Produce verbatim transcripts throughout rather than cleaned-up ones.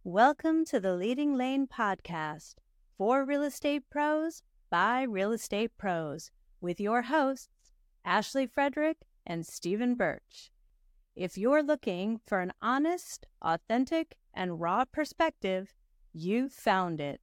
Welcome to the Leading Lane podcast for real estate pros by real estate pros with your hosts, Ashley Frederick and Stephen Birch. If you're looking for an honest, authentic, and raw perspective, you found it.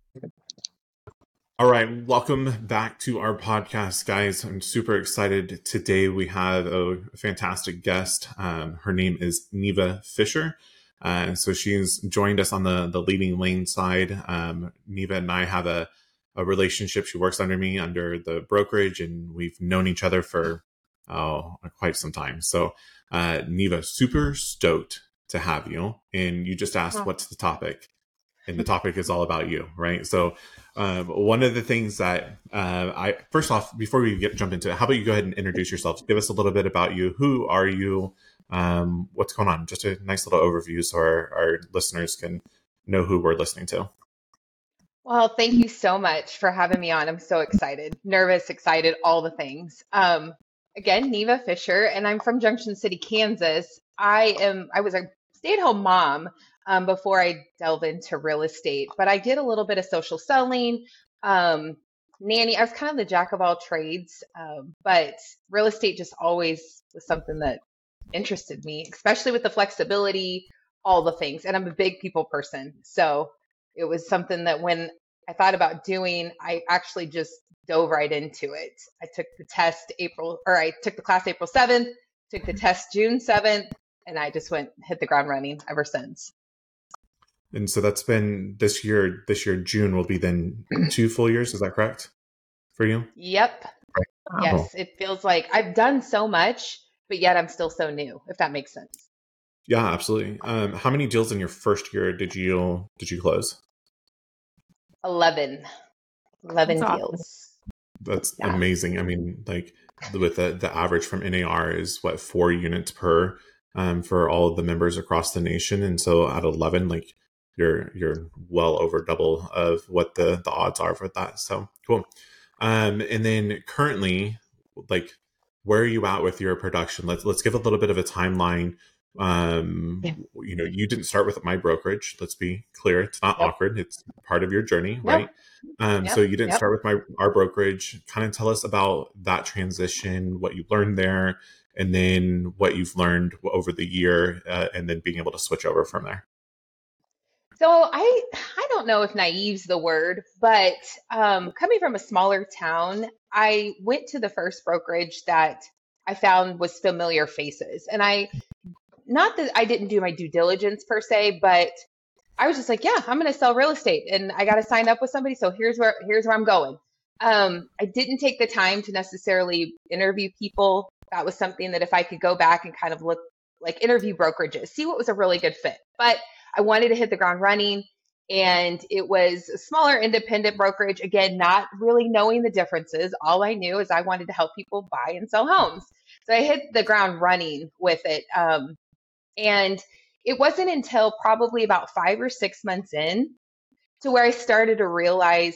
All right, welcome back to our podcast, guys. I'm super excited. Today we have a fantastic guest. Um, her name is Neva Fisher. Uh, and so she's joined us on the, the Leading Lane side. Um, Neva and I have a, a relationship. She works under me under the brokerage, and we've known each other for oh, quite some time. So uh, Neva, super stoked to have you. And you just asked, oh. What's the topic? And the topic is all about you, right? So um, one of the things that uh, I, first off, before we get jump into it, how about you go ahead and introduce yourself? Give us a little bit about you. Who are you? Um, what's going on? Just a nice little overview so our, our listeners can know who we're listening to. Well, thank you so much for having me on. I'm so excited, nervous, excited, all the things. Um, again, Neva Fisher, and I'm from Junction City, Kansas. I am, I was a stay-at-home mom um, before I delve into real estate, but I did a little bit of social selling, um, nanny. I was kind of the jack of all trades, um, but real estate just always was something that interested me, especially with the flexibility, all the things. And I'm a big people person. So it was something that when I thought about doing, I actually just dove right into it. I took the test April, or I took the class April seventh, took the test June seventh, and I just went, hit the ground running ever since. And so that's been this year, this year, June will be then two full years. Is that correct for you? Yep. Wow. Yes. It feels like I've done so much, but yet I'm still so new, if that makes sense. Yeah, absolutely. Um, how many deals in your first year did you did you close? Eleven. Eleven That's deals. Awesome. That's yeah. amazing. I mean, like with the, the average from N A R is what, four units per um, for all of the members across the nation. And so at eleven, like you're you're well over double of what the, the odds are for that. So cool. Um, and then currently, like, where are you at with your production? Let's let's give a little bit of a timeline. Um, yeah. You know, you didn't start with my brokerage. Let's be clear. It's not yep. awkward. It's part of your journey, yep. right? Um, yep. So you didn't yep. start with my our brokerage. Kind of tell us about that transition, what you learned there, and then what you've learned over the year, uh, and then being able to switch over from there. So I I don't know if naive's the word, but um, coming from a smaller town, I went to the first brokerage that I found was familiar faces. And I, not that I didn't do my due diligence per se, but I was just like, yeah, I'm going to sell real estate and I got to sign up with somebody. So here's where, here's where I'm going. Um, I didn't take the time to necessarily interview people. That was something that if I could go back and kind of look like interview brokerages, see what was a really good fit. But I wanted to hit the ground running. And it was a smaller independent brokerage, again, not really knowing the differences. All I knew is I wanted to help people buy and sell homes. So I hit the ground running with it. Um, and it wasn't until probably about five or six months in to where I started to realize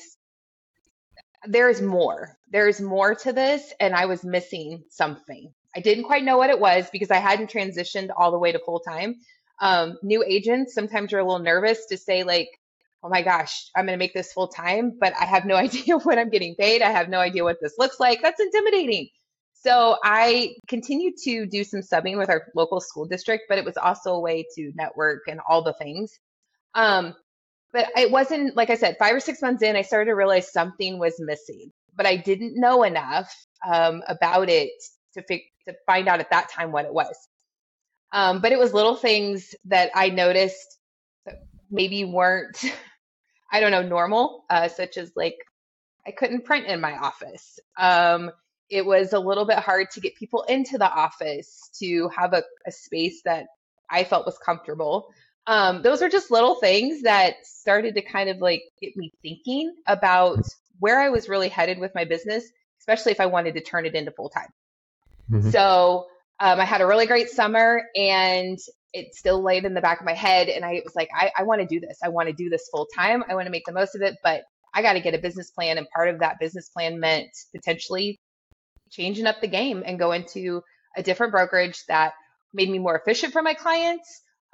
there's more. There's more to this, and I was missing something. I didn't quite know what it was because I hadn't transitioned all the way to full time. Um, new agents, sometimes you're a little nervous to say like, oh my gosh, I'm going to make this full time, but I have no idea what I'm getting paid. I have no idea what this looks like. That's intimidating. So I continued to do some subbing with our local school district, but it was also a way to network and all the things. Um, but it wasn't, like I said, five or six months in, I started to realize something was missing, but I didn't know enough um, about it to, fi- to find out at that time what it was. Um, but it was little things that I noticed that maybe weren't, I don't know, normal, uh, such as like, I couldn't print in my office. Um, it was a little bit hard to get people into the office to have a, a space that I felt was comfortable. Um, those are just little things that started to kind of like get me thinking about where I was really headed with my business, especially if I wanted to turn it into full time. Mm-hmm. So Um, I had a really great summer and it still laid in the back of my head. And I was like, I, I want to do this. I want to do this full time. I want to make the most of it, but I got to get a business plan. And part of that business plan meant potentially changing up the game and go into a different brokerage that made me more efficient for my clients,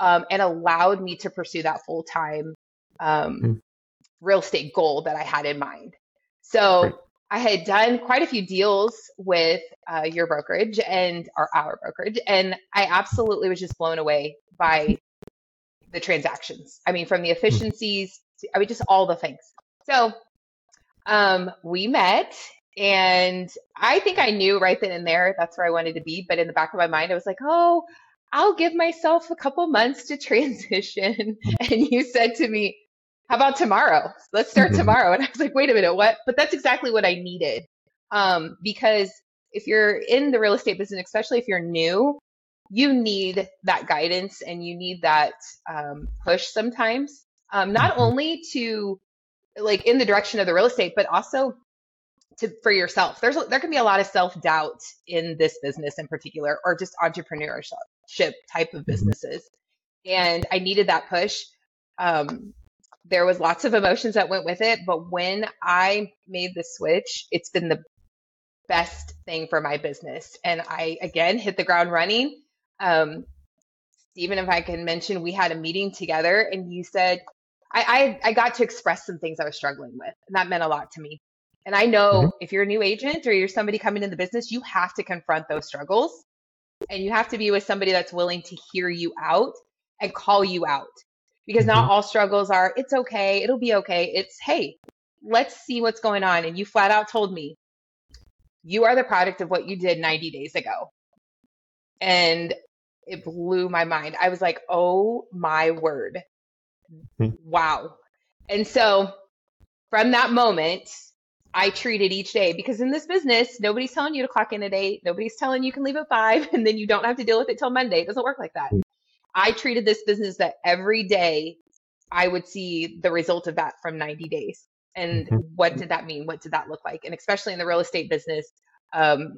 um, and allowed me to pursue that full time um, Hmm. real estate goal that I had in mind. Great. So I had done quite a few deals with uh, your brokerage and our, our brokerage, and I absolutely was just blown away by the transactions. I mean, from the Hmm. efficiencies, to, I mean, just all the things. So um, we met, and I think I knew right then and there that's where I wanted to be. But in the back of my mind, I was like, oh, I'll give myself a couple months to transition. And you said to me, how about tomorrow? Let's start Mhm. tomorrow. And I was like, wait a minute, what? But that's exactly what I needed. Um, because if you're in the real estate business, especially if you're new, you need that guidance and you need that um, push sometimes, um, not Mhm. only to like in the direction of the real estate, but also to for yourself. There's a- there can be a lot of self doubt in this business in particular, or just entrepreneurship type of Mhm. businesses. And I needed that push. Um, there was lots of emotions that went with it, but when I made the switch, it's been the best thing for my business. And I again hit the ground running. Um, Stephen, if I can mention, we had a meeting together, and you said I, I I got to express some things I was struggling with, and that meant a lot to me. And I Mhm. know if you're a new agent or you're somebody coming in the business, you have to confront those struggles, and you have to be with somebody that's willing to hear you out and call you out. Because not Mhm. all struggles are, it's okay, it'll be okay. It's, hey, let's see what's going on. And you flat out told me, you are the product of what you did ninety days ago. And it blew my mind. I was like, oh my word. Mhm. Wow. And so from that moment, I treated each day because in this business, nobody's telling you to clock in at eight. Nobody's telling you can leave at five and then you don't have to deal with it till Monday. It doesn't work like that. I treated this business that every day I would see the result of that from ninety days. And Mhm. what did that mean? What did that look like? And especially in the real estate business, um,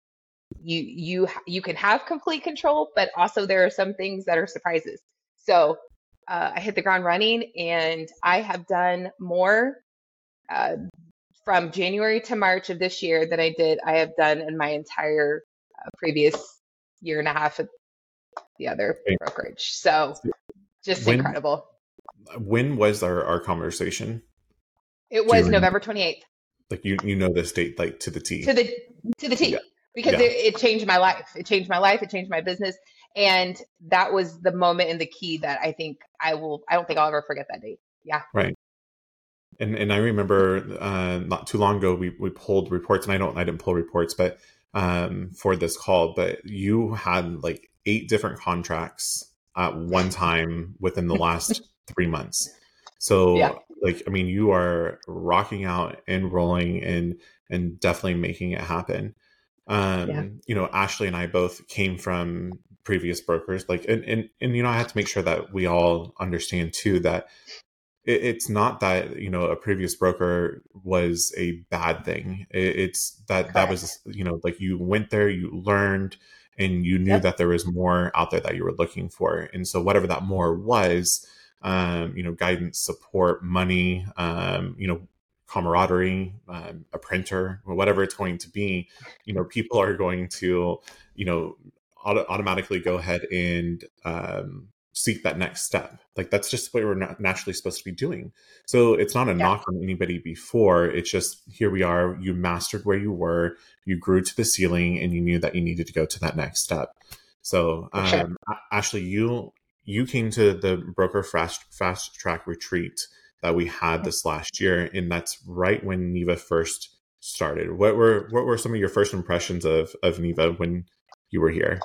you you you can have complete control, but also there are some things that are surprises. So uh, I hit the ground running, and I have done more uh, from January to March of this year than I did I have done in my entire uh, previous year and a half at the other Great. brokerage. So just When incredible. when was our, our conversation? It Do you was remember? November twenty-eighth Like you you know this date like to the to T. the to the Yeah. T because Yeah. it, it changed my life. It changed my life. It changed my business, and that was the moment and the key that I think I will. I don't think I'll ever forget that date. Yeah. Right. And and I remember uh, not too long ago we, we pulled reports, and I don't I didn't pull reports, but um, for this call, but you had like eight different contracts at one time within the last three months. Yeah. So like I mean, you are rocking out and rolling and and definitely making it happen. Yeah. Um, you know, Ashley and I both came from previous brokers, like and and and you know, I had to make sure that we all understand too that it, it's not that you know a previous broker was a bad thing. It, it's that that Correct. was you know like you went there, you learned, and you knew Yep. that there was more out there that you were looking for. And so whatever that more was, um, you know, guidance, support, money, um, you know, camaraderie, um, a printer, or whatever it's going to be, you know, people are going to, you know, auto- automatically go ahead and um, seek that next step. Like that's just what we're not naturally supposed to be doing. So it's not a Yeah. knock on anybody before. It's just here we are. You mastered where you were. You grew to the ceiling, and you knew that you needed to go to that next step. So, For sure. um, Ashley, you you came to the broker fast fast track retreat that we had this last year, and that's right when Neva first started. What were what were some of your first impressions of of Neva when you were here?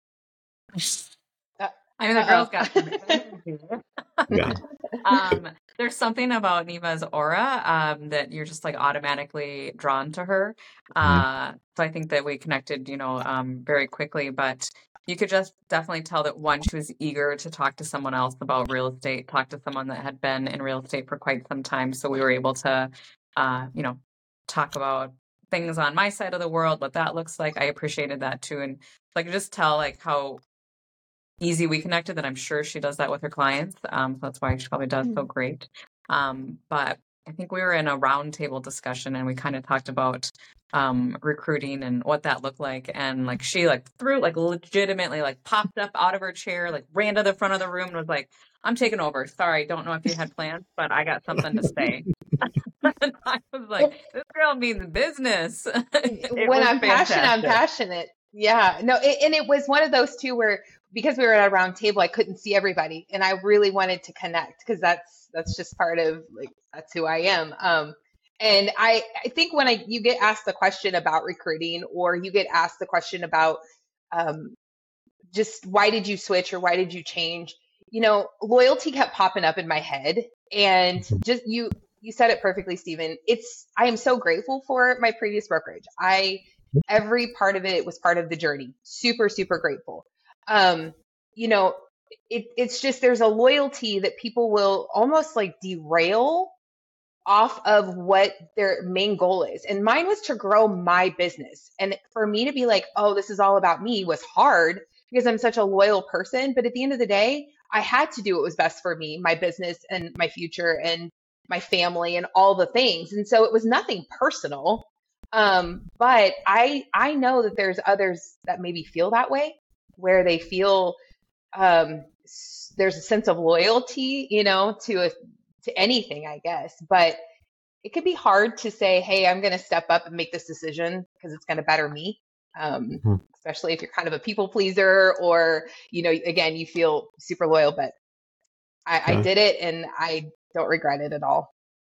Uh, I mean, the girls got uh-oh. Yeah. um, there's something about Neva's aura um, that you're just like automatically drawn to her. Uh, so I think that we connected, you know, um, very quickly. But you could just definitely tell that one, she was eager to talk to someone else about real estate, talk to someone that had been in real estate for quite some time. So we were able to, uh, you know, talk about things on my side of the world, what that looks like. I appreciated that too, and so I could just tell like how easy we connected, that I'm sure she does that with her clients. Um, so that's why she probably does so great. Um, but I think we were in a roundtable discussion and we kind of talked about um, recruiting and what that looked like. And like she like threw like legitimately like popped up out of her chair, like ran to the front of the room and was like, I'm taking over. Sorry, don't know if you had plans, but I got something to say. And I was like, this girl means business. When I'm passionate, I'm passionate. Yeah, no, it, and it was one of those two where, because we were at a round table, I couldn't see everybody, and I really wanted to connect because that's that's just part of like that's who I am. Um, and I I think when I you get asked the question about recruiting, or you get asked the question about um, just why did you switch or why did you change, you know, loyalty kept popping up in my head, and just you you said it perfectly, Stephen. It's I am so grateful for my previous brokerage. I every part of it was part of the journey. Super, super grateful. Um, you know, it, it's just there's a loyalty that people will almost like derail off of what their main goal is. And mine was to grow my business. And for me to be like, oh, this is all about me was hard because I'm such a loyal person. But at the end of the day, I had to do what was best for me, my business and my future and my family and all the things. And so it was nothing personal. Um, but I, I know that there's others that maybe feel that way, where they feel, um, s- there's a sense of loyalty, you know, to a, to anything, I guess, but it can be hard to say, hey, I'm going to step up and make this decision because it's going to better me. Um, Mhm. especially if you're kind of a people pleaser, or, you know, again, you feel super loyal, but I, I Yeah. did it and I don't regret it at all.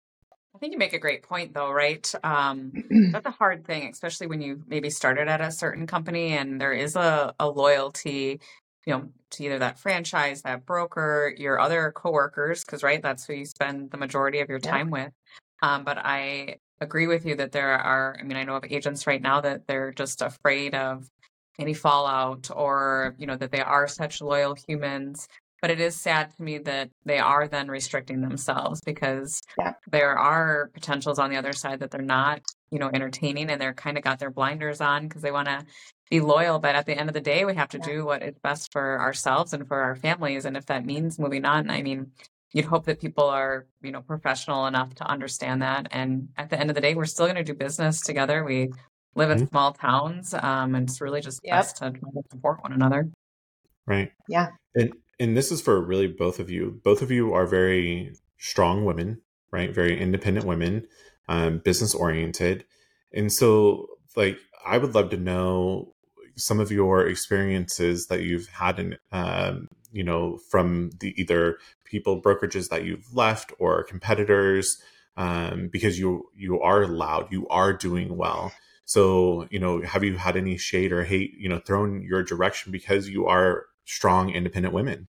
I think you make a great point, though, right? Um, that's a hard thing, especially when you maybe started at a certain company and there is a, a loyalty, you know, to either that franchise, that broker, your other coworkers, because, right, that's who you spend the majority of your Yeah. time with. Um, but I agree with you that there are, I mean, I know of agents right now that they're just afraid of any fallout, or, you know, that they are such loyal humans. But it is sad to me that they are then restricting themselves, because Yeah. there are potentials on the other side that they're not, you know, entertaining, and they're kind of got their blinders on because they want to be loyal. But at the end of the day, we have to Yeah. do what is best for ourselves and for our families. And if that means moving on, I mean, you'd hope that people are, you know, professional enough to understand that. And at the end of the day, we're still going to do business together. We live in Mhm. small towns, um, and it's really just Yep. best to try to support one another. Right. Yeah. And and this is for really both of you. Both of you are very strong women, right? Very independent women, um, business oriented. And so like I would love to know some of your experiences that you've had in um, you know, from the either people brokerages that you've left or competitors, um, because you you are loud, you are doing well. So, you know, have you had any shade or hate, you know, thrown your direction because you are strong, independent women?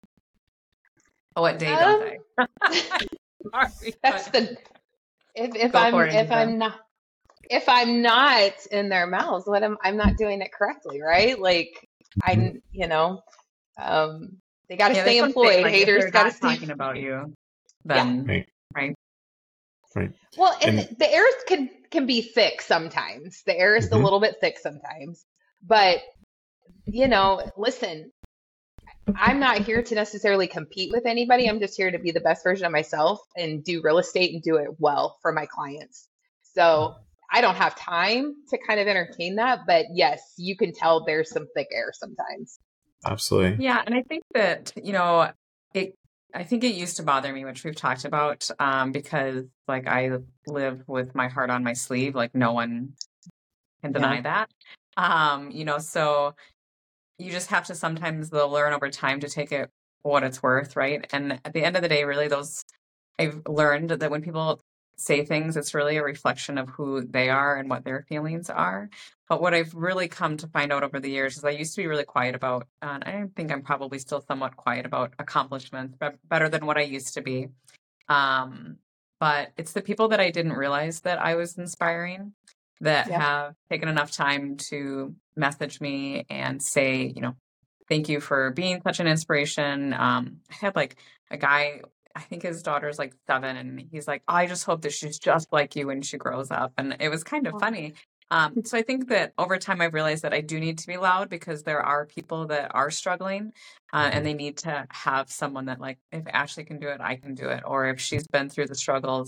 Oh, what day don't Um, I? Sorry, that's but the if if go I'm for it, if Anita. I'm not if I'm not in their mouths, what am I'm not doing it correctly, right? Like I, you know, um, they got to Yeah, there's stay some saying employed. like if Haters they're got to not stay. talking about you, Yeah. then Right. right. Right. Well, and And the air can can be thick sometimes. The air is a Mhm. little bit thick sometimes, but you know, listen, I'm not here to necessarily compete with anybody. I'm just here to be the best version of myself and do real estate and do it well for my clients. So I don't have time to kind of entertain that, but yes, you can tell there's some thick air sometimes. absolutely. Yeah, and I think that, you know, it I think it used to bother me, which we've talked about, um, because like I live with my heart on my sleeve, like no one can Yeah. deny that. Um, you know, so you just have to sometimes though learn over time to take it for what it's worth, right? And at the end of the day, really those I've learned that when people say things, it's really a reflection of who they are and what their feelings are. But what I've really come to find out over the years is I used to be really quiet about, and I think I'm probably still somewhat quiet about accomplishments, but better than what I used to be. Um, but it's the people that I didn't realize that I was inspiring that Yeah. have taken enough time to message me and say, you know, thank you for being such an inspiration. Um, I had like a guy, I think his daughter's like seven, and he's like, I just hope that she's just like you when she grows up. And it was kind of funny. Um, so I think that over time I've realized that I do need to be loud because there are people that are struggling, uh, and they need to have someone that like, if Ashley can do it, I can do it. Or if she's been through the struggles,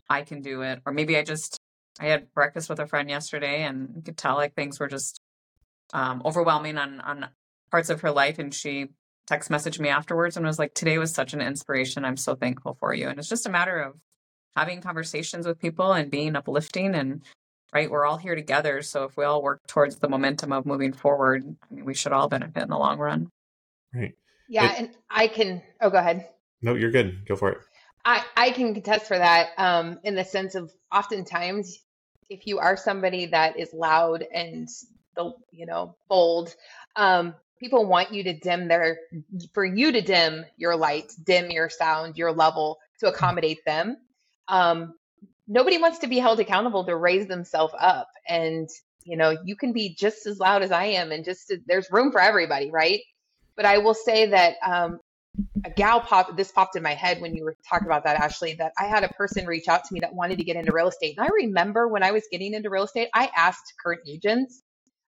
I can do it. Or maybe I just, I had breakfast with a friend yesterday and you could tell like things were just um, overwhelming on, on parts of her life. And she text messaged me afterwards and was like, today was such an inspiration. I'm so thankful for you. And it's just a matter of having conversations with people and being uplifting and right. We're all here together. So if we all work towards the momentum of moving forward, I mean, we should all benefit in the long run. Right. Yeah. It, and I can, oh, go ahead. No, you're good. Go for it. I, I can contest for that um, in the sense of oftentimes if you are somebody that is loud and, the you know, bold, um, people want you to dim their, for you to dim your lights, dim your sound, your level to accommodate them. Um, nobody wants to be held accountable to raise themselves up. And, you know, you can be just as loud as I am and just, there's room for everybody, right? But I will say that um, a gal popped, this popped in my head when you were talking about that, Ashley, that I had a person reach out to me that wanted to get into real estate. And I remember when I was getting into real estate, I asked current agents,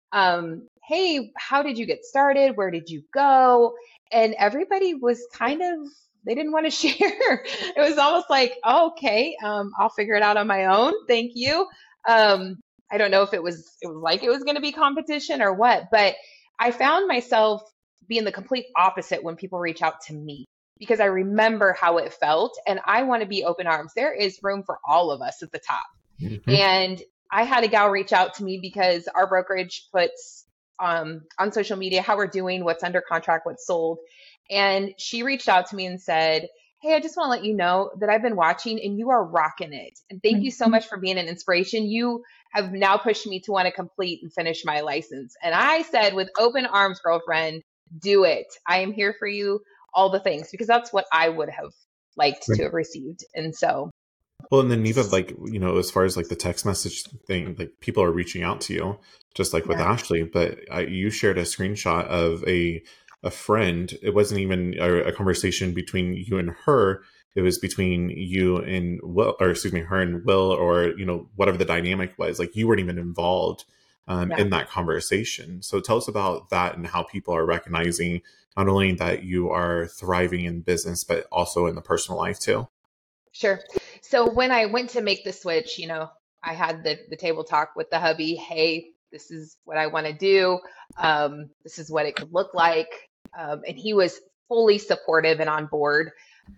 um, hey, how did you get started? Where did you go? And everybody was kind of, they didn't want to share. It was almost like, oh, okay, um, I'll figure it out on my own. Thank you. Um, I don't know if it was, it was like it was going to be competition or what, but I found myself being the complete opposite when people reach out to me because I remember how it felt and I want to be open arms. There is room for all of us at the top. Mm-hmm. And I had a gal reach out to me because our brokerage puts um, on social media how we're doing, what's under contract, what's sold. And she reached out to me and said, hey, I just want to let you know that I've been watching and you are rocking it. And thank mm-hmm. you so much for being an inspiration. You have now pushed me to want to complete and finish my license. And I said, with open arms, girlfriend, do it. I am here for you, all the things, because that's what I would have liked right. to have received. And so. Well, and then Neva, like, you know, as far as like the text message thing, like people are reaching out to you, just like with yeah. Ashley, but I, you shared a screenshot of a a friend. It wasn't even a, a conversation between you and her. It was between you and Will, or excuse me, her and Will, or, you know, whatever the dynamic was. Like you weren't even involved um, yeah. in that conversation. So tell us about that and how people are recognizing not only that you are thriving in business, but also in the personal life too. Sure. So when I went to make the switch, you know, I had the, the table talk with the hubby. Hey, this is what I want to do. Um, this is what it could look like. Um, and he was fully supportive and on board.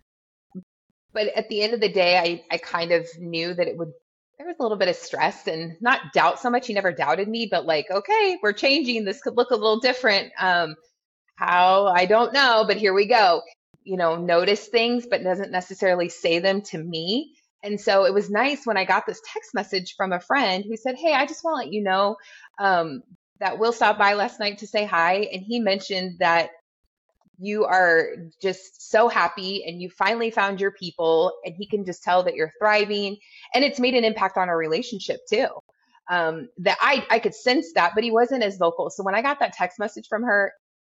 But at the end of the day, I, I kind of knew that it would, there was a little bit of stress and not doubt so much. He never doubted me, but like, okay, we're changing. This could look a little different. Um, how, I don't know, but here we go. You know, notice things, but doesn't necessarily say them to me. And so it was nice when I got this text message from a friend who said, hey, I just want to let you know um, that Will stopped by last night to say hi. And he mentioned that you are just so happy and you finally found your people, and he can just tell that you're thriving, and it's made an impact on our relationship too. Um, that I, I could sense that, but he wasn't as vocal. So when I got that text message from her,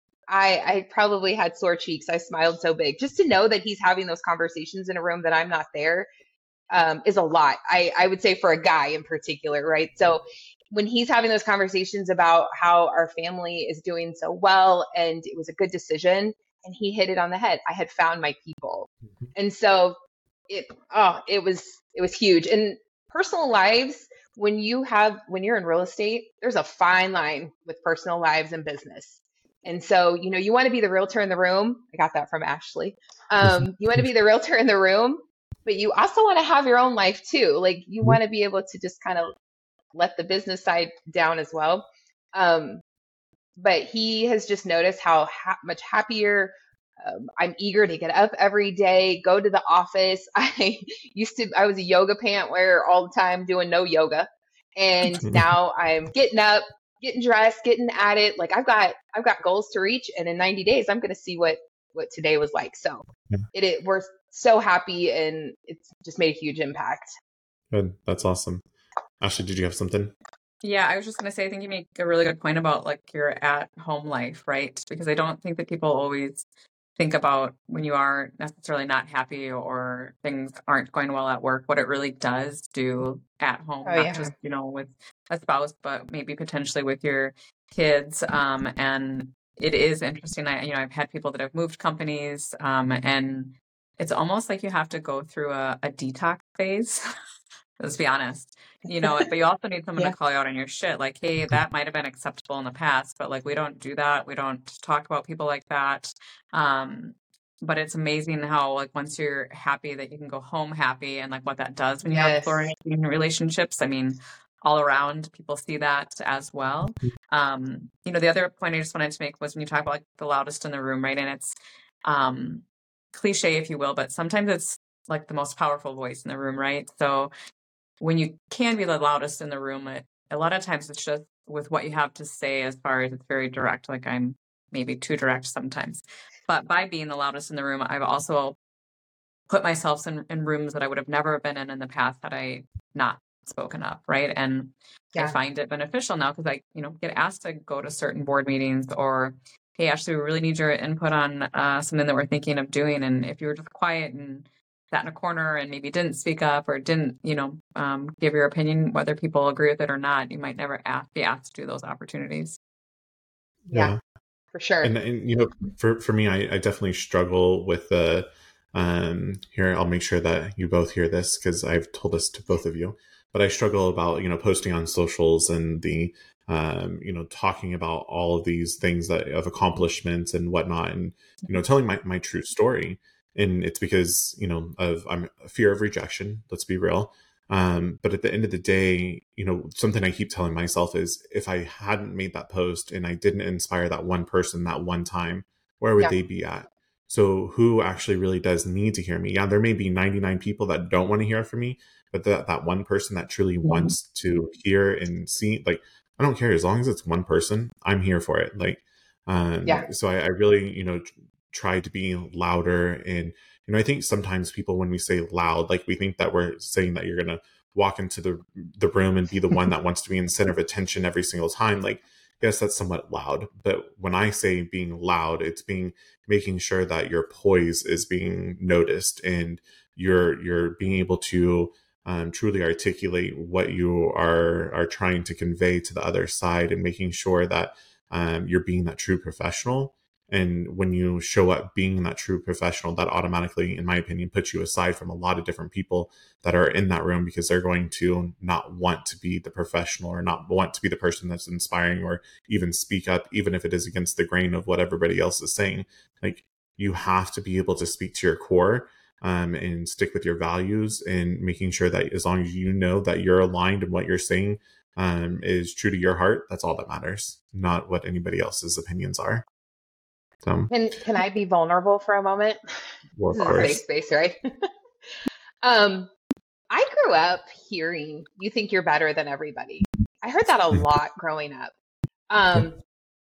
I, I probably had sore cheeks. I smiled so big. Just to know that he's having those conversations in a room that I'm not there um, is a lot. I, I would say for a guy in particular, right? So when he's having those conversations about how our family is doing so well and it was a good decision, and he hit it on the head. I had found my people. Mm-hmm. And so it, oh, it was, it was huge. And personal lives, when you have, when you're in real estate, there's a fine line with personal lives and business. And so, you know, you want to be the realtor in the room. I got that from Ashley. Um, you want to be the realtor in the room, but you also want to have your own life too. Like you want to be able to just kind of let the business side down as well. Um, but he has just noticed how ha- much happier um, I'm eager to get up every day, go to the office. I used to, I was a yoga pant wearer all the time doing no yoga. And now I'm getting up, getting dressed, getting at it. Like I've got, I've got goals to reach, and in ninety days, I'm going to see what, what today was like. So yeah. it, it, we're so happy, and it's just made a huge impact. Good. That's awesome. Ashley, did you have something? Yeah, I was just going to say, I think you make a really good point about like your at home life, right? Because I don't think that people always think about when you are necessarily not happy or things aren't going well at work, what it really does do at home, oh, not yeah. just, you know, with a spouse, but maybe potentially with your kids. Um, and it is interesting. I, you know, I've had people that have moved companies um, and it's almost like you have to go through a, a detox phase Let's be honest, you know, but you also need someone Yeah. to call you out on your shit. Like, hey, that might have been acceptable in the past, but like, we don't do that. We don't talk about people like that. Um, but it's amazing how like once you're happy that you can go home happy, and like what that does when you have Yes. flourishing relationships. I mean, all around people see that as well. Um, you know, the other point I just wanted to make was when you talk about like the loudest in the room, right? And it's um, cliche, if you will, but sometimes it's like the most powerful voice in the room, right? So when you can be the loudest in the room, it, a lot of times it's just with what you have to say, as far as it's very direct. Like I'm maybe too direct sometimes, but by being the loudest in the room, I've also put myself in, in rooms that I would have never been in in the past had I not spoken up, right? And Yeah. I find it beneficial now because I, you know, get asked to go to certain board meetings, or, hey, Ashley, we really need your input on uh, something that we're thinking of doing. And if you were just quiet and sat in a corner and maybe didn't speak up or didn't, you know, um, give your opinion, whether people agree with it or not, you might never ask, be asked to do those opportunities. Yeah, Yeah. for sure. And, and you know, for, for me, I, I definitely struggle with the, um, here, I'll make sure that you both hear this because I've told this to both of you, but I struggle about, you know, posting on socials and the, um, you know, talking about all of these things that of accomplishments and whatnot, and, you know, telling my, my true story. And it's because, you know, of I'm a fear of rejection. Let's be real. Um, but at the end of the day, you know, something I keep telling myself is if I hadn't made that post and I didn't inspire that one person that one time, where would Yeah. they be at? So who actually really does need to hear me? Yeah, there may be ninety-nine people that don't want to hear from me, but that, that one person that truly Mm-hmm. wants to hear and see, like, I don't care. As long as it's one person, I'm here for it. Like, um, Yeah. so I, I really, you know, try to be louder. And, you know, I think sometimes people, when we say loud, like we think that we're saying that you're going to walk into the the room and be the one that wants to be in the center of attention every single time. Like, yes, that's somewhat loud. But when I say being loud, it's being making sure that your poise is being noticed and you're you're being able to um, truly articulate what you are are trying to convey to the other side, and making sure that um, you're being that true professional. And when you show up being that true professional, that automatically, in my opinion, puts you aside from a lot of different people that are in that room, because they're going to not want to be the professional or not want to be the person that's inspiring or even speak up, even if it is against the grain of what everybody else is saying. Like, you have to be able to speak to your core um, and stick with your values, and making sure that as long as you know that you're aligned and what you're saying um, is true to your heart, that's all that matters, not what anybody else's opinions are. So, Can can I be vulnerable for a moment? well, of This is a safe course. space, right? um, I grew up hearing you think you're better than everybody. I heard that a lot growing up. Um,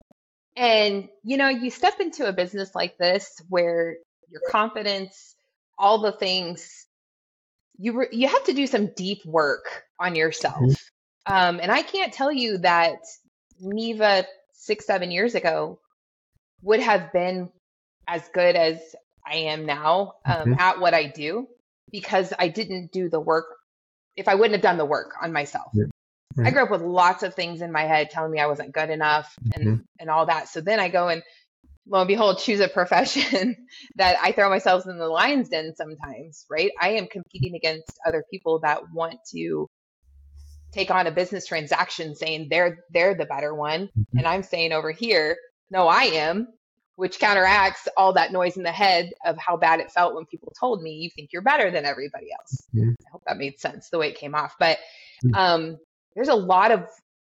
and you know, you step into a business like this where your confidence, all the things, you re- you have to do some deep work on yourself. Um, and I can't tell you that Neva six, seven years ago would have been as good as I am now um, Mhm. at what I do, because I didn't do the work. If I wouldn't have done the work on myself, Yeah. I Right. grew up with lots of things in my head telling me I wasn't good enough and, Mhm. and all that. So then I go and lo and behold, choose a profession that I throw myself in the lion's den sometimes, right? I am competing against other people that want to take on a business transaction saying they're they're the better one. Mhm. And I'm saying over here, no, I am, which counteracts all that noise in the head of how bad it felt when people told me you think you're better than everybody else. Mhm. I hope that made sense the way it came off. But Mhm. um, there's a lot of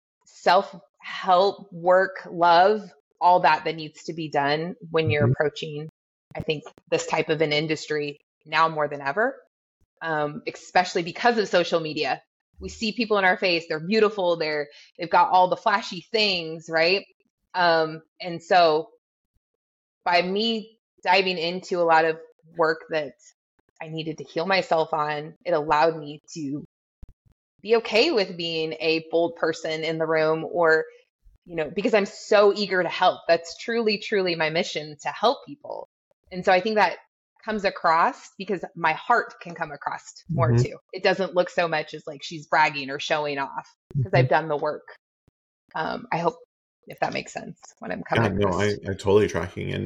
self-help, work, love, all that that needs to be done when you're Mhm. approaching, I think, this type of an industry now more than ever, um, especially because of social media. We see people in our face, they're beautiful, they're they've got all the flashy things, right? Um, and so by me diving into a lot of work that I needed to heal myself on, it allowed me to be okay with being a bold person in the room, or, you know, because I'm so eager to help. That's truly, truly my mission, to help people. And so I think that comes across because my heart can come across more Mhm. too. It doesn't look so much as like she's bragging or showing off, because Mhm. I've done the work. Um, I hope if that makes sense when I'm Yeah, coming no, across. I, I totally tracking. And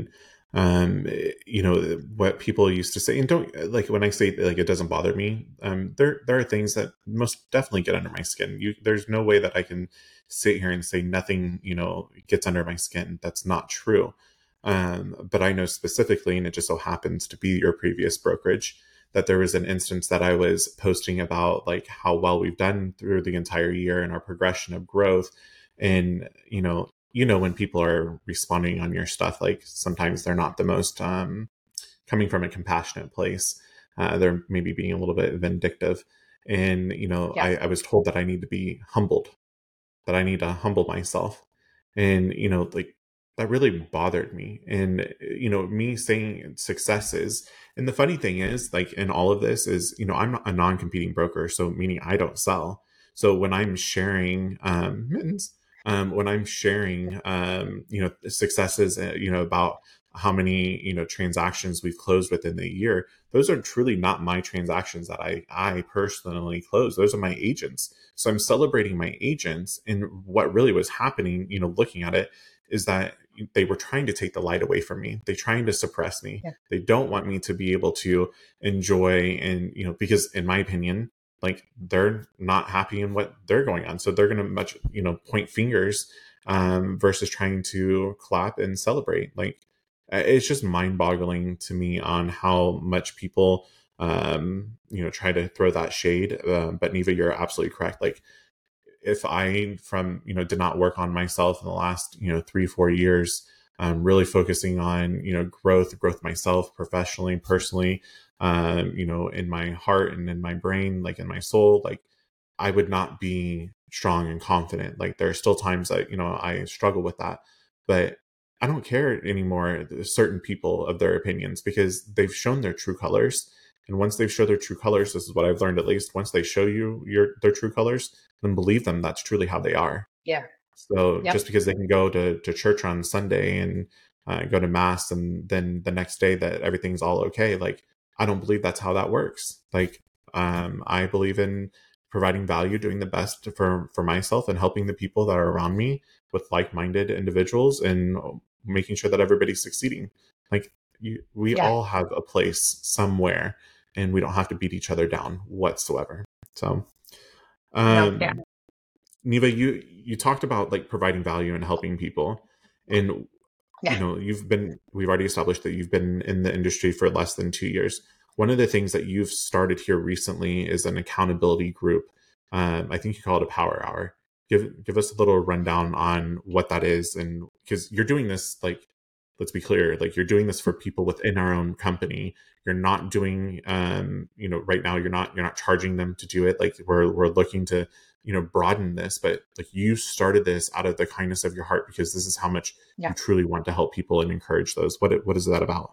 Um, you know, what people used to say, and don't, like, when I say like it doesn't bother me, um, there there are things that most definitely get under my skin. You, there's no way that I can sit here and say nothing, you know, gets under my skin. That's not true. Um, but I know specifically, and it just so happens to be your previous brokerage, that there was an instance that I was posting about like how well we've done through the entire year and our progression of growth. And, you know, you know, when people are responding on your stuff, like sometimes they're not the most um, coming from a compassionate place. Uh, they're maybe being a little bit vindictive. And, you know, Yeah. I, I was told that I need to be humbled, that I need to humble myself. And, you know, like that really bothered me. And, you know, me saying successes. And the funny thing is, like in all of this is, you know, I'm not a non-competing broker. So meaning I don't sell. So when I'm sharing um, mittens, um, when I'm sharing, um, you know, successes, uh, you know, about how many, you know, transactions we've closed within the year, those are truly not my transactions that I, I personally close. Those are my agents. So I'm celebrating my agents. And what really was happening, you know, looking at it, is that they were trying to take the light away from me. They're trying to suppress me. Yeah. They don't want me to be able to enjoy, and, you know, because in my opinion, like they're not happy in what they're going on. So they're going to much, you know, point fingers um, versus trying to clap and celebrate. Like it's just mind boggling to me on how much people, um, you know, try to throw that shade. Uh, but Neva, you're absolutely correct. Like if I from, you know, did not work on myself in the last, you know, three, four years, um, really focusing on, you know, growth, growth myself professionally, personally, um, you know, in my heart and in my brain, like in my soul, like I would not be strong and confident. Like there are still times that, you know, I struggle with that, but I don't care anymore, certain people of their opinions, because they've shown their true colors. And once they've shown their true colors, this is what I've learned, at least once they show you your their true colors, then believe them. That's truly how they are. Yeah. So Yep. just because they can go to, to church on Sunday and uh, go to mass, and then the next day that everything's all okay, like I don't believe that's how that works. Like um, I believe in providing value, doing the best for for myself, and helping the people that are around me with like-minded individuals, and making sure that everybody's succeeding. Like you, we Yeah. all have a place somewhere, and we don't have to beat each other down whatsoever. So, um, No, yeah. Neva, you you talked about like providing value and helping people, and Yeah. you know you've been we've already established that you've been in the industry for less than two years. One of the things that you've started here recently is an accountability group. Um, I think you call it a power hour. Give give us a little rundown on what that is, and because you're doing this, like, let's be clear, like you're doing this for people within our own company. You're not doing, um, you know, right now you're not you're not charging them to do it. Like we're we're looking to, you know, broaden this, but like you started this out of the kindness of your heart because this is how much Yeah. you truly want to help people and encourage those. What what is that about?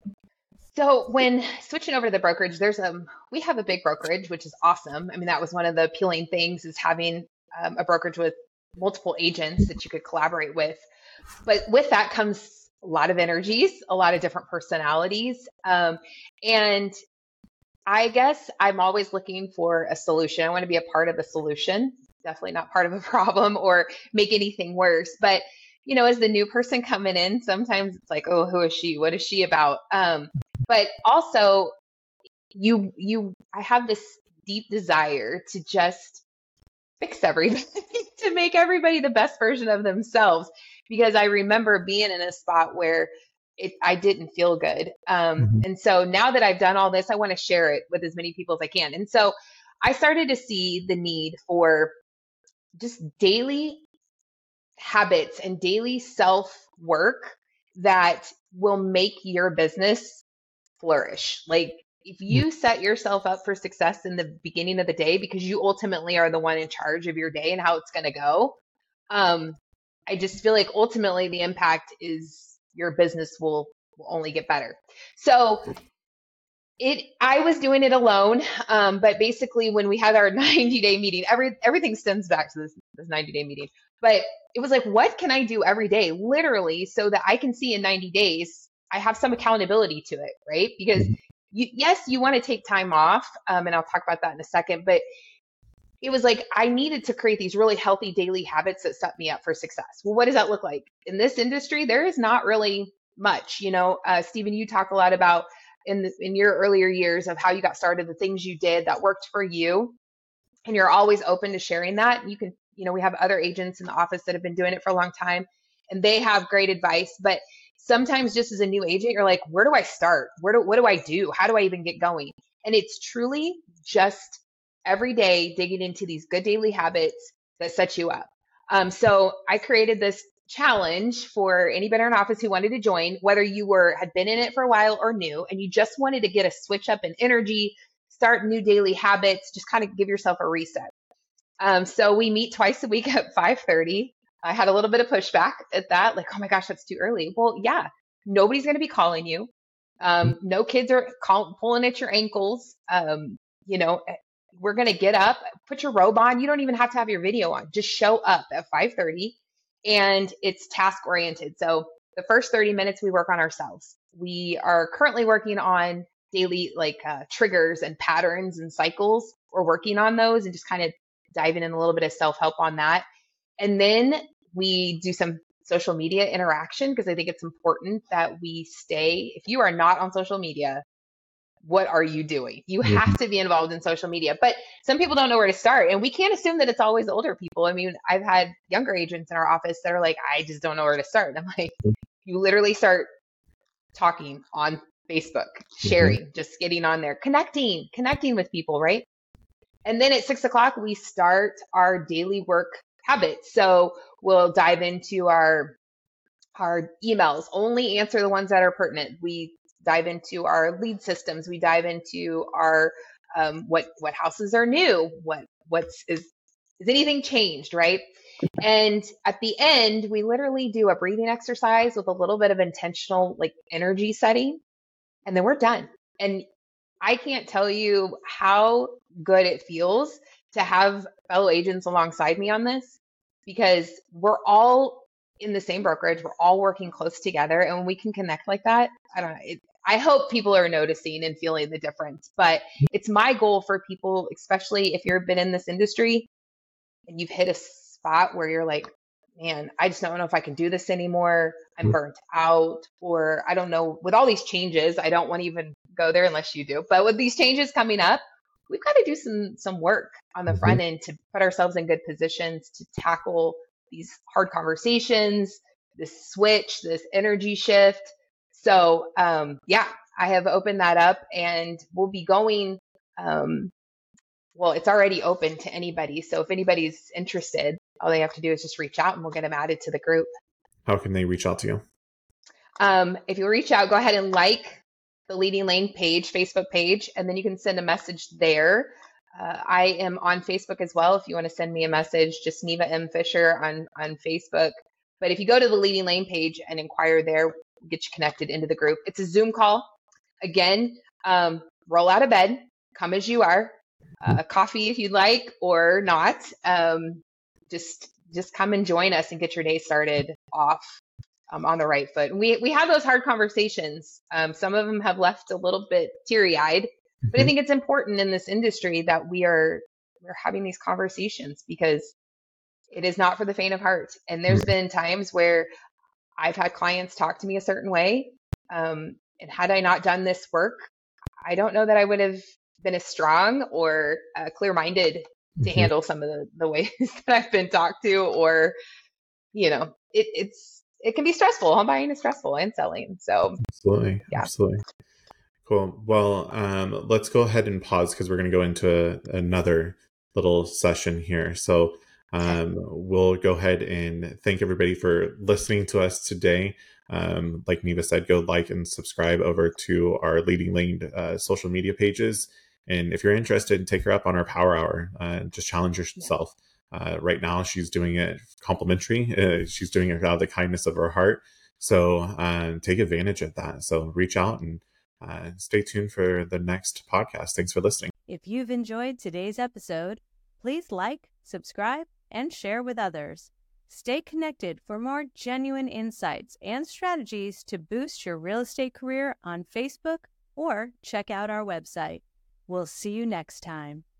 So when switching over to the brokerage, there's um we have a big brokerage, which is awesome. I mean, that was one of the appealing things, is having um, a brokerage with multiple agents that you could collaborate with. But with that comes a lot of energies, a lot of different personalities. Um, and I guess I'm always looking for a solution. I want to be a part of a solution, definitely not part of a problem or make anything worse. But, you know, as the new person coming in, sometimes it's like, oh, who is she? What is she about? Um, but also you, you, I have this deep desire to just fix everything, to make everybody the best version of themselves. Because I remember being in a spot where it, I didn't feel good. Um, Mm-hmm. and so now that I've done all this, I want to share it with as many people as I can. And so I started to see the need for just daily habits and daily self work that will make your business flourish. Like if you set yourself up for success in the beginning of the day, because you ultimately are the one in charge of your day and how it's going to go. Um, I just feel like ultimately the impact is your business will, will only get better. So it, I was doing it alone. Um, but basically when we had our ninety day meeting, every, everything stems back to this, this ninety day meeting, but it was like, what can I do every day, literally, so that I can see in ninety days, I have some accountability to it, right? Because you, yes, you want to take time off. Um, and I'll talk about that in a second, but it was like, I needed to create these really healthy daily habits that set me up for success. Well, what does that look like? In this industry, there is not really much. You know, uh, Stephen, you talk a lot about in the, in your earlier years of how you got started, the things you did that worked for you, and you're always open to sharing that. You can, you know, we have other agents in the office that have been doing it for a long time, and they have great advice. But sometimes just as a new agent, you're like, where do I start? Where do, what do I do? How do I even get going? And it's truly just every day digging into these good daily habits that set you up. Um, so I created this challenge for anybody in our office who wanted to join, whether you were had been in it for a while or new, and you just wanted to get a switch up in energy, start new daily habits, just kind of give yourself a reset. Um, so we meet twice a week at five thirty. I had a little bit of pushback at that, like, oh my gosh, that's too early. Well, yeah, nobody's going to be calling you. Um, no kids are call, pulling at your ankles. Um, you know, we're going to get up, put your robe on. You don't even have to have your video on. Just show up at five thirty, and it's task oriented. So the first thirty minutes we work on ourselves. We are currently working on daily like uh, triggers and patterns and cycles. We're working on those and just kind of diving in a little bit of self-help on that. And then we do some social media interaction, because I think it's important that we stay. If you are not on social media, what are you doing? You have to be involved in social media. But some people don't know where to start. And we can't assume that it's always older people. I mean, I've had younger agents in our office that are like, I just don't know where to start. And I'm like, you literally start talking on Facebook, sharing, mm-hmm. just getting on there, connecting, connecting with people, right? And then at six o'clock, we start our daily work habits. So we'll dive into our, our emails, only answer the ones that are pertinent. We dive into our lead systems. We dive into our, um, what, what houses are new, what, what's, is, is anything changed, right? And at the end, we literally do a breathing exercise with a little bit of intentional like energy setting, and then we're done. And I can't tell you how good it feels to have fellow agents alongside me on this, because we're all in the same brokerage. We're all working close together, and when we can connect like that, I don't know. It, I hope people are noticing and feeling the difference, but it's my goal for people, especially if you've been in this industry and you've hit a spot where you're like, man, I just don't know if I can do this anymore. I'm burnt out, or I don't know, with all these changes, I don't want to even go there unless you do. But with these changes coming up, we've got to do some some work on the mm-hmm. front end to put ourselves in good positions to tackle these hard conversations, this switch, this energy shift. So um, yeah, I have opened that up, and we'll be going, um, well, it's already open to anybody. So if anybody's interested, all they have to do is just reach out and we'll get them added to the group. How can they reach out to you? Um, if you reach out, go ahead and like the Leading Lane page, Facebook page, and then you can send a message there. Uh, I am on Facebook as well. If you want to send me a message, just Neva M. Fisher on, on Facebook. But if you go to the Leading Lane page and inquire there, we'll get you connected into the group. It's a Zoom call. Again, um, roll out of bed, come as you are, uh, a coffee if you'd like or not. Um, just just come and join us and get your day started off um, on the right foot. And we we have those hard conversations. Um, some of them have left a little bit teary-eyed, but mm-hmm. I think it's important in this industry that we are we're having these conversations, because it is not for the faint of heart. And there's been times where I've had clients talk to me a certain way, um, and had I not done this work, I don't know that I would have been as strong or uh, clear-minded to mm-hmm. handle some of the, the ways that I've been talked to, or, you know, it, it's, it can be stressful. Home buying is stressful, and selling. So absolutely. Yeah. Absolutely. Cool. Well, um, let's go ahead and pause, because we're going to go into a, another little session here. So um, we'll go ahead and thank everybody for listening to us today. Um, like Neva said, go like and subscribe over to our Leading Lane uh, social media pages. And if you're interested, take her up on our Power Hour. Uh, just challenge yourself. Uh, right now, she's doing it complimentary. Uh, she's doing it out of the kindness of her heart. So uh, take advantage of that. So reach out and uh, stay tuned for the next podcast. Thanks for listening. If you've enjoyed today's episode, please like, subscribe, and share with others. Stay connected for more genuine insights and strategies to boost your real estate career on Facebook, or check out our website. We'll see you next time.